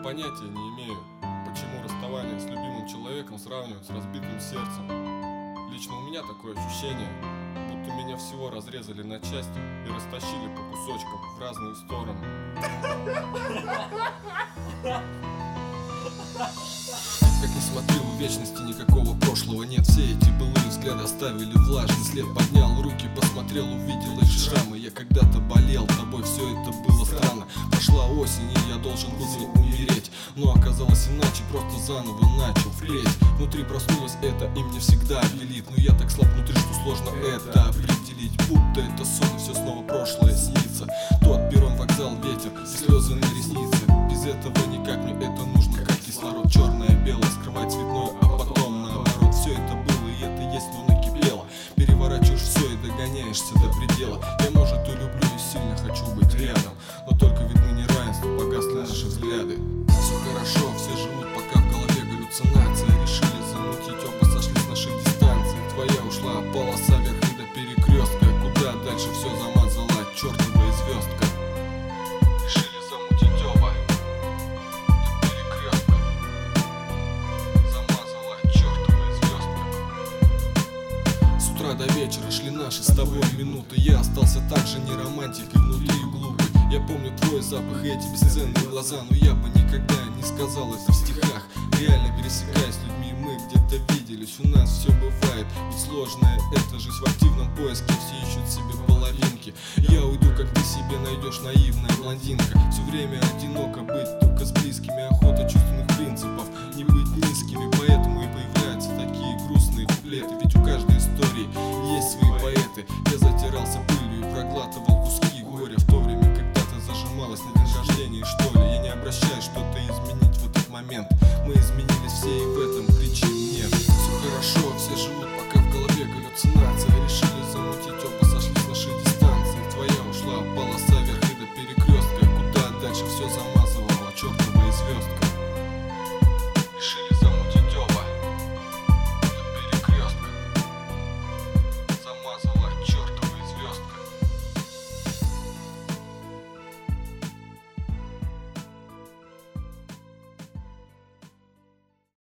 понятия не имею, почему расставание с любимым человеком сравнивают с разбитым сердцем. Лично у меня такое ощущение, будто меня всего разрезали на части и растащили по кусочкам в разные стороны. Как ни смотрю, в вечности никакого прошлого нет. Все эти былые взгляды оставили влажный след. Поднял руки, посмотрел, увидел эти шрамы. Я когда-то болел тобой, все это было странно. Прошла осень, и я должен был не умереть, но оказалось иначе, просто заново начал впредь. Внутри проснулось это, и мне всегда велит. Но я так слаб внутри, что сложно это определить. Будто это сон, и все снова прошлое снится. Тот перрон, вокзал, ветер, слезы на реснице. Без этого никак, мне это нужно, как кислород. Черное, белое, скрывать цветное, а потом наоборот. Все это было, и это есть, но накипело. Переворачиваешь все и догоняешься до предела. Я, может, и люблю, и сильно хочу быть рядом, но только видны неравенства, погасли наши взгляды. Все хорошо, все живут, пока в голове галлюцинация. Решили замутить, оба сошли с наших дистанций. Твоя ушла, полоса вверх и до перекрестка. Куда дальше все замазала чертовая звездка. Решили замутить оба до перекрестка. Замазала чертовая звездка. С утра до вечера шли наши с тобой минуты. Я остался так же не романтик и внутри глупый. Я помню твой запах и эти бесценные глаза, но я бы никогда не сказал это в стихах. Реально пересекаясь с людьми, мы где-то виделись. У нас все бывает, ведь сложная эта жизнь. В активном поиске все ищут себе половинки. Я уйду, как ты себе найдешь, наивная блондинка. Все время одиноко быть только с близкими. Охота чувственных принципов, не быть низкими. Поэтому и появляются такие грустные куплеты. Ведь у каждой истории есть свои поэты. Я затирался пылью и проглатывал куски